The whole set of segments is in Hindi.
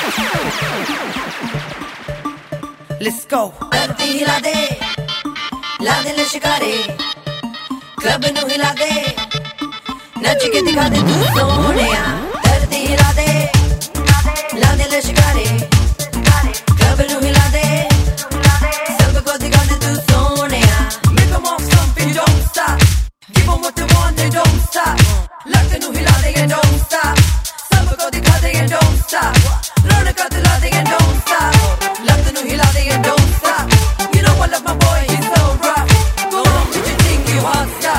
Let's go. धरती हिला दे, ला दे लश्कारे, क्लब नू हिला दे, नच के दिखा दे तू सोनिया। धरती हिला दे, ला दे लश्कारे, क्लब नू हिला दे, सबको दिखा दे तू Sonia. Make 'em off something, don't stop. Give 'em what they want, they don't stop. लत नू हिला दे, don't stop. सबको दिखा दे, don't stop. रौनक दिला दे, don't stop. लत नू हिला दे, don't stop. You know I love my boy, he's so rough. Go on with your thing, you hot stuff.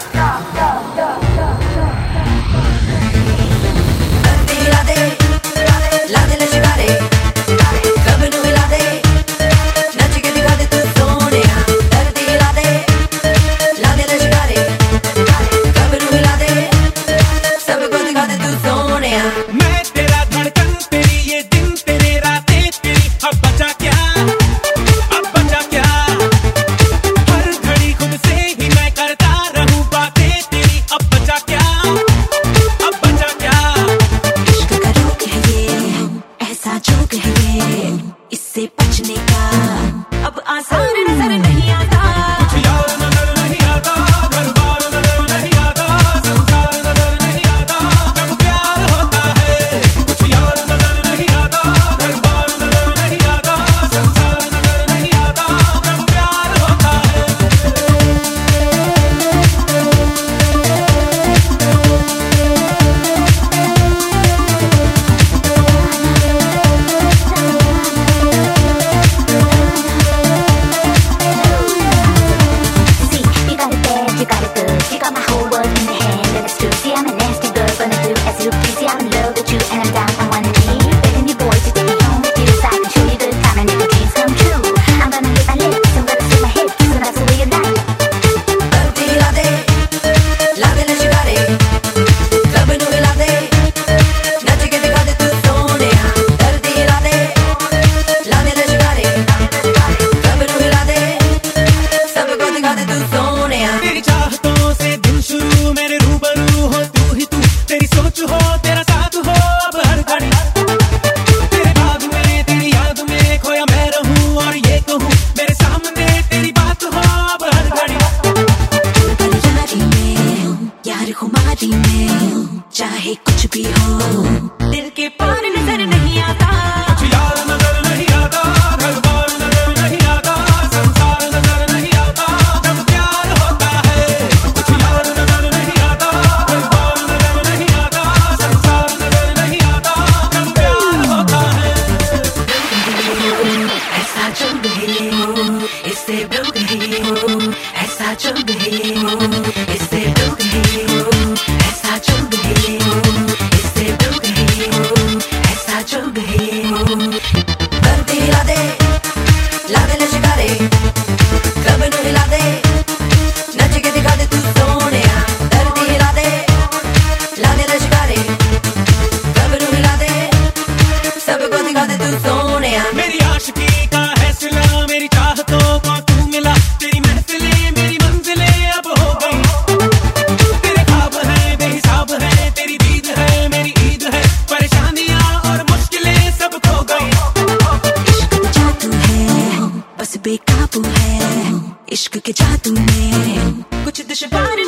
धरती हिला दे, ला दे लश्कारे, क्लब नू हिला दे, नच के दिखा दे तू सोनिया। धरती हिला दे, ला दे लश्कारे, क्लब नू हिला दे, सबको दिखा दे तू सोनिया। मैं तेरा धड़कन तेरी, ये दिन तेरे, रातें तेरी, अब बचा क्या, अब बचा क्या। हर घड़ी खुद से ही मैं करता रहूं बातें तेरी, अब बचा क्या, अब बचा क्या। इश्क का रोग है ये, ऐसा जोग है ये, इससे बचने का अब आसान नजर नहीं आता। कुछ यार नजर नहीं आता, घर बार नजर नहीं आता, संसार नजर नहीं आता, जब प्यार होता है। कुछ यार नजर नहीं आता, घर बार नजर नहीं आता, संसार नजर नहीं आता, जब प्यार होता है। See, you got it bad, you got it good, you got my whole world in your hand, and it's true. See, I'm a nasty girl, but I do as you please. See, I'm in love with you, and I'm down on one knee, begging you boys to take me home with you, so I can show you good time and make your dreams come true. I'm gonna hit my lips, I'm gonna swing my hips, and that's the way you like. धरती हिला दे, ला दे लश्कारे, क्लब नू हिला दे, नच के दिखा दे तू सोनिया। धरती हिला दे, ला दे लश्कारे, क्लब नू हिला दे, सबको दिखा दे तू सोनिया। तेरी चाहतों से दिन शुरू, मेरे रूबरू हो तू ही तू, तेरी सोच हो, तेरा साथ हो अब हर घड़ी। तेरे बाग में, तेरी याद में खोया मैं रहूं, और ये कहूं मेरे सामने तेरी बात हो अब हर घड़ी। पर यारी में, यार खुमारी में, चाहे कुछ भी हो, दिल के पार नजर नहीं आता। कुछ यार नजर नहीं आता, घर बार नजर नहीं आता, संसार नजर नहीं आता, जब प्यार होता है। कुछ यार नजर नहीं आता, घर बार नजर नहीं आता, संसार नजर नहीं आता, जब प्यार होता है। ऐसा जो गए इससे डूब गए, ऐसा जो गए इससे डूब गए, ऐसा जो गए इससे डूब गए, ऐसा जो गए। धरती हिला दे, ला दे लश्कारे, क्लब नू हिला दे, नच के दिखा दे तू सोनिया। धरती हिला दे, ला दे लश्कारे, क्लब नू हिला दे, सबको दिखा दे तू सोनिया। मेरी आशिकी का है सिला, मेरी चाहतों को तू मिला, तेरी महफिलें मेरी मंजिलें अब हो गई। तेरे ख्वाब है बेहिसाब है, तेरी दीद है मेरी ईद है, परेशानियां और मुश्किलें सब खो गई। इश्क का जादू है, बस बेकाबू है, इश्क के जादू में कुछ दुश्वार